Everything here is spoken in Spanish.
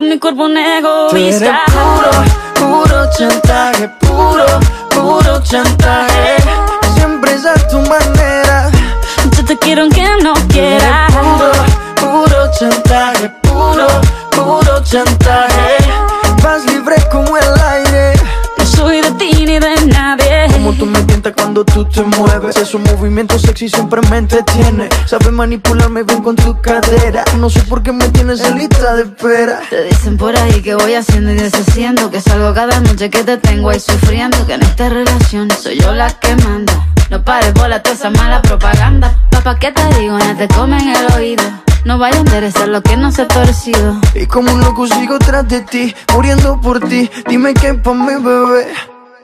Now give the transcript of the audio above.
mi cuerpo un egoísta. Puro chantaje, puro chantaje. Siempre es a tu manera. Yo te quiero aunque no quieras. Puro chantaje, puro chantaje. Vas libre como el aire. No soy de ti ni de nadie. Como tú me tientas cuando tú te mueves. Esos movimientos sexy siempre me entretiene. Sabes manipularme bien con tu cadera. No sé por qué me tienes en lista de espera. Te dicen por ahí que voy haciendo y deshaciendo, que salgo cada noche que te tengo ahí sufriendo, que en esta relación soy yo la que manda. No pares bola toda esa mala propaganda. Papá, ¿qué te digo? No te comen el oído. No vaya a enderezar lo que no se ha torcido. Y como un loco sigo tras de ti, muriendo por ti. Dime qué pa' mi bebé.